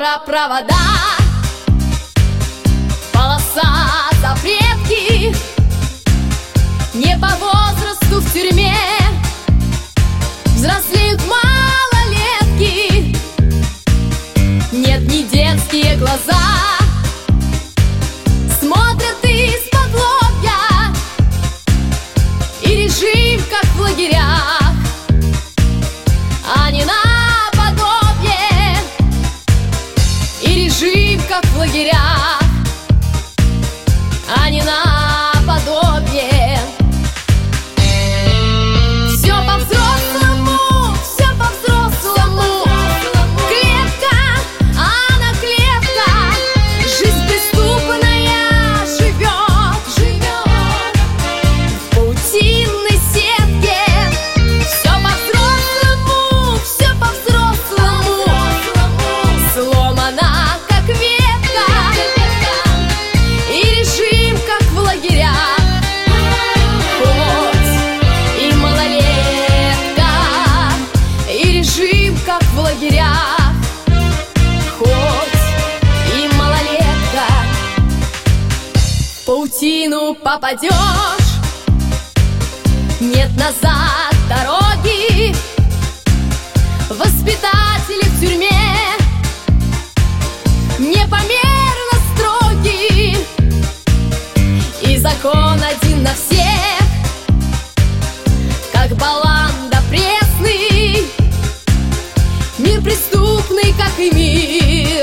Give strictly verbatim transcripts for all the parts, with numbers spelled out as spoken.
провода, полоса запретки. Не по возрасту в тюрьме взрослеют малолетки. Нет, не детские глаза смотрят из-под лобья, и режим, как в лагерях, а не наподобие. И режим, как в лагерях, а не наподобие. Все по-взрослому, все по-взрослому. Клетка, она клетка. Жизнь преступная живет, живет в паутинной сетке. Все по-взрослому, все по-взрослому. Сломана, как ветка, и режим, как в лагерях. Хоть и малолетка, и режим, как в лагерях. Хоть и малолетка, в паутину попадешь, нет назад дороги. Воспитатели в тюрьме непомерно строги, и закон один на всех, как баланда пресный. Мир преступный, как и мир,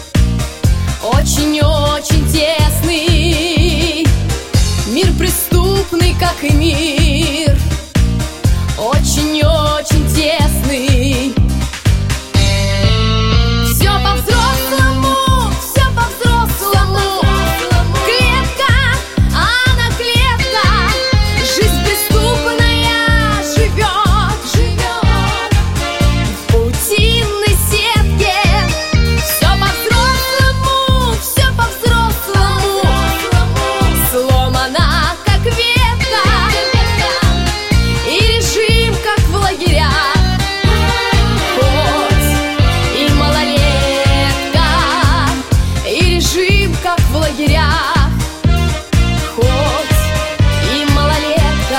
очень-очень тесный. Мир преступный, как и мир, очень-очень тесный. Все по-взрослому, все по-взрослому. Клетка, она клетка. Жизнь преступная живет, живет в паутинной сетке. Все по-взрослому, все по-взрослому. Сломана, как ветка, и режим, как в лагерях. Хоть и малолетка, и режим, как в лагерях. Хоть и малолетка.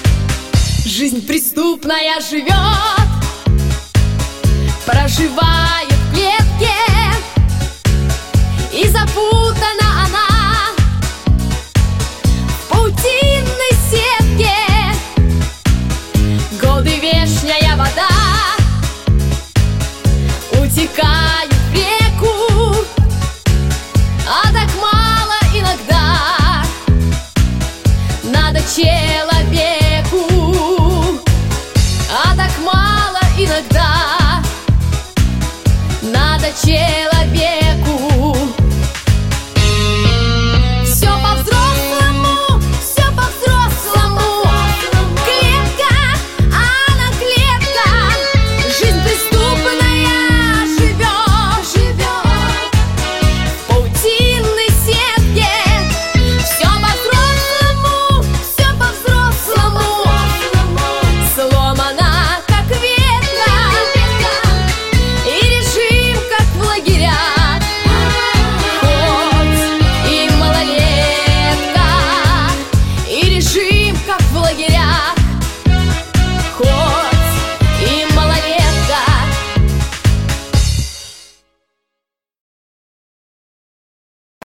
Жизнь преступная живет, проживает